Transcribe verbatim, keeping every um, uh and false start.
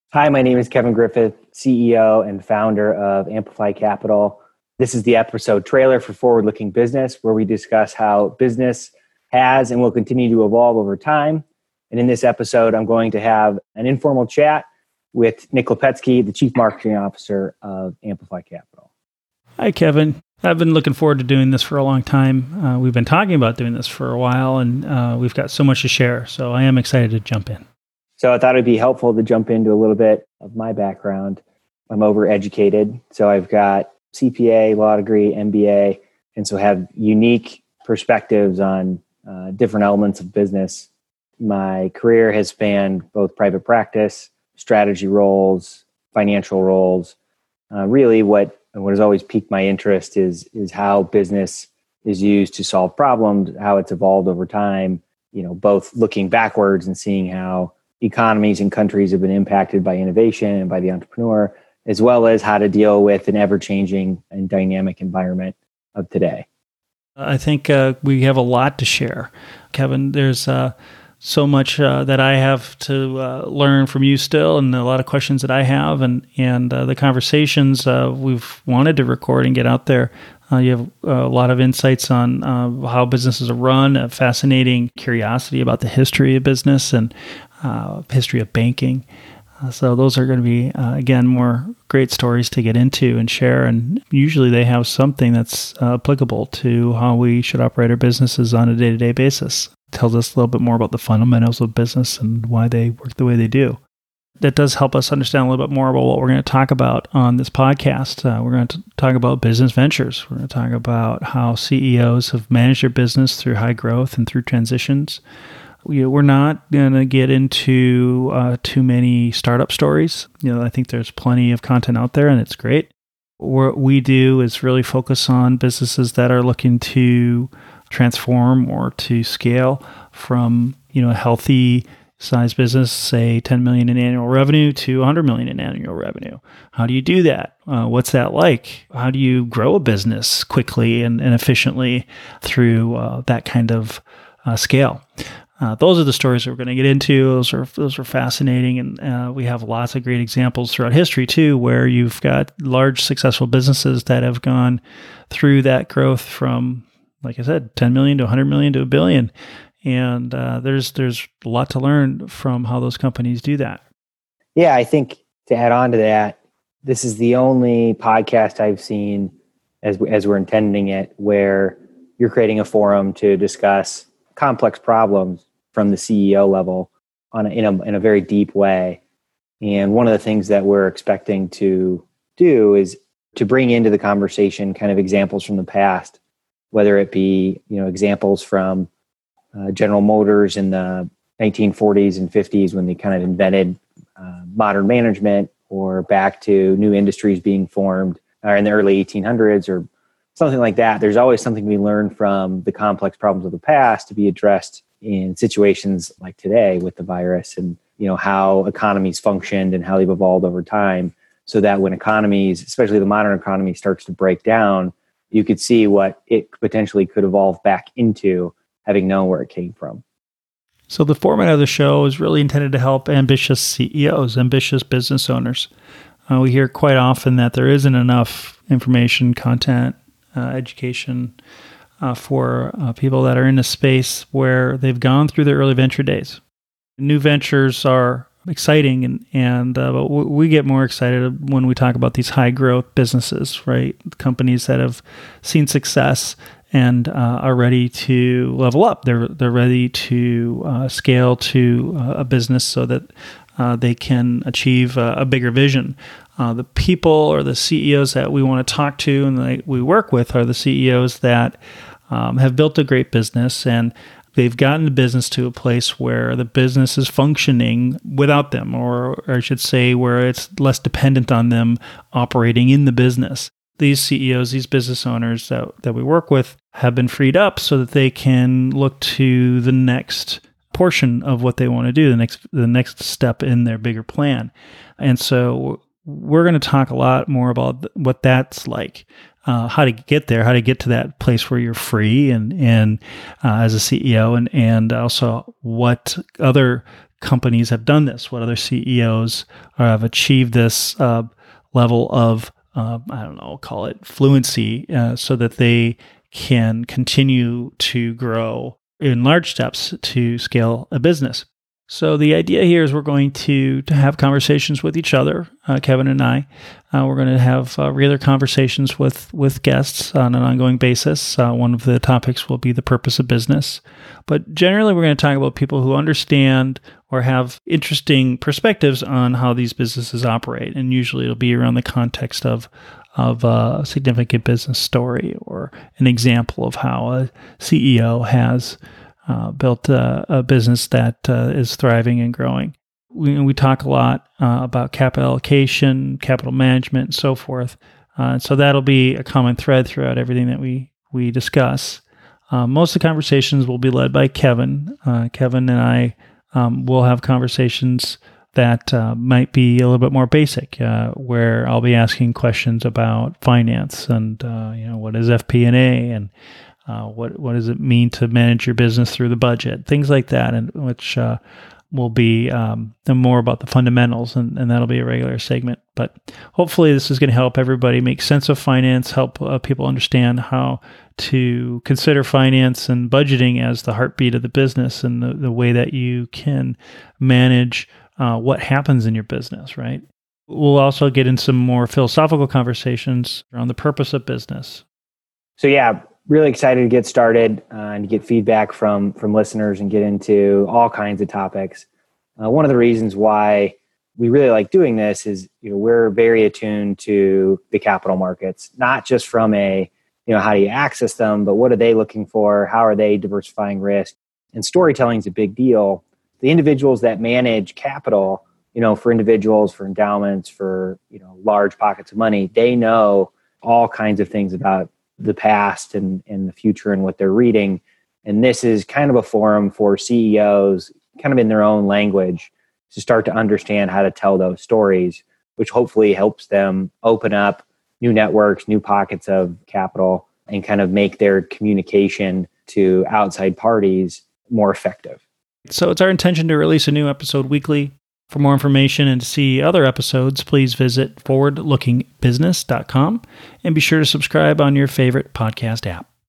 Hi, my name is Kevin Griffith, C E O and founder of Amplify Capital. This is the episode trailer for Forward Looking Business, where we discuss how business has and will continue to evolve over time. And in this episode, I'm going to have an informal chat with Nick Lepetsky, the Chief Marketing Officer of Amplify Capital. Hi, Kevin. I've been looking forward to doing this for a long time. Uh, we've been talking about doing this for a while, and uh, we've got so much to share. So I am excited to jump in. So I thought it'd be helpful to jump into a little bit of my background. I'm overeducated, so I've got C P A, law degree, M B A, and so have unique perspectives on uh, different elements of business. My career has spanned both private practice, strategy roles, financial roles. Uh, really, what what has always piqued my interest is is how business is used to solve problems, how it's evolved over time. You know, both looking backwards and seeing how economies and countries have been impacted by innovation and by the entrepreneur, as well as how to deal with an ever-changing and dynamic environment of today. I think uh, we have a lot to share. Kevin, there's uh, so much uh, that I have to uh, learn from you still, and a lot of questions that I have, and, and uh, the conversations uh, we've wanted to record and get out there. Uh, you have a lot of insights on uh, how businesses are run, a fascinating curiosity about the history of business and uh, history of banking. Uh, so those are going to be, uh, again, more great stories to get into and share. And usually they have something that's uh, applicable to how we should operate our businesses on a day-to-day basis. It tells us a little bit more about the fundamentals of business and why they work the way they do. That does help us understand a little bit more about what we're going to talk about on this podcast. Uh, we're going to talk about business ventures. We're going to talk about how C E Os have managed their business through high growth and through transitions. We, we're not going to get into uh, too many startup stories. You know, I think there's plenty of content out there, and it's great. What we do is really focus on businesses that are looking to transform or to scale from, you know, a healthy size business, say ten million in annual revenue to one hundred million in annual revenue. How do you do that? Uh, what's that like? How do you grow a business quickly and, and efficiently through uh, that kind of uh, scale? Uh, those are the stories that we're going to get into. Those are those are fascinating, and uh, we have lots of great examples throughout history too, where you've got large successful businesses that have gone through that growth from, like I said, ten million to one hundred million to a billion. And uh, there's there's a lot to learn from how those companies do that. Yeah, I think to add on to that, this is the only podcast I've seen, as as we're intending it, where you're creating a forum to discuss complex problems from the C E O level on a, in a in a very deep way. And one of the things that we're expecting to do is to bring into the conversation kind of examples from the past, whether it be, you know, examples from Uh, General Motors in the nineteen forties and fifties when they kind of invented uh, modern management, or back to new industries being formed or in the early eighteen hundreds or something like that. There's always something we learn from the complex problems of the past to be addressed in situations like today with the virus, and, you know, how economies functioned and how they've evolved over time, so that when economies, especially the modern economy, starts to break down, you could see what it potentially could evolve back into, having known where it came from. So the format of the show is really intended to help ambitious C E Os, ambitious business owners. Uh, we hear quite often that there isn't enough information, content, uh, education uh, for uh, people that are in a space where they've gone through their early venture days. New ventures are exciting, and, and uh, but w- we get more excited when we talk about these high growth businesses, right? Companies that have seen success and uh, are ready to level up. They're they're ready to uh, scale to uh, a business so that uh, they can achieve a, a bigger vision. Uh, the people or the C E Os that we want to talk to and that we work with are the C E Os that um, have built a great business, and they've gotten the business to a place where the business is functioning without them, or, or I should say where it's less dependent on them operating in the business. These C E Os, these business owners that, that we work with have been freed up so that they can look to the next portion of what they want to do, the next the next step in their bigger plan. And so we're going to talk a lot more about what that's like, uh, how to get there, how to get to that place where you're free and and uh, as a C E O, and and also what other companies have done this, what other C E Os have achieved this uh, level of, uh, I don't know, call it fluency, uh, so that they can continue to grow in large steps to scale a business. So the idea here is we're going to, to have conversations with each other, uh, Kevin and I. Uh, we're going to have uh, regular conversations with, with guests on an ongoing basis. Uh, one of the topics will be the purpose of business. But generally, we're going to talk about people who understand or have interesting perspectives on how these businesses operate. And usually it'll be around the context of, of a significant business story or an example of how a C E O has Uh, built a, a business that uh, is thriving and growing. We, we talk a lot uh, about capital allocation, capital management, and so forth. Uh, so that'll be a common thread throughout everything that we we discuss. Uh, most of the conversations will be led by Kevin. Uh, Kevin and I um, will have conversations that uh, might be a little bit more basic, uh, where I'll be asking questions about finance and uh, you know, what is F P and A and Uh, what what does it mean to manage your business through the budget? Things like that, and which uh, will be um, more about the fundamentals, and, and that'll be a regular segment. But hopefully this is going to help everybody make sense of finance, help uh, people understand how to consider finance and budgeting as the heartbeat of the business and the, the way that you can manage uh, what happens in your business, right? We'll also get in some more philosophical conversations around the purpose of business. So yeah, really excited to get started uh, and to get feedback from from listeners and get into all kinds of topics. Uh, one of the reasons why we really like doing this is, you know, we're very attuned to the capital markets, not just from a, you know, how do you access them, but what are they looking for? How are they diversifying risk? And storytelling is a big deal. The individuals that manage capital, you know, for individuals, for endowments, for, you know, large pockets of money, they know all kinds of things about the past and, and the future and what they're reading. And this is kind of a forum for C E Os, kind of in their own language, to start to understand how to tell those stories, which hopefully helps them open up new networks, new pockets of capital, and kind of make their communication to outside parties more effective. So it's our intention to release a new episode weekly. For more information and to see other episodes, please visit forward looking business dot com and be sure to subscribe on your favorite podcast app.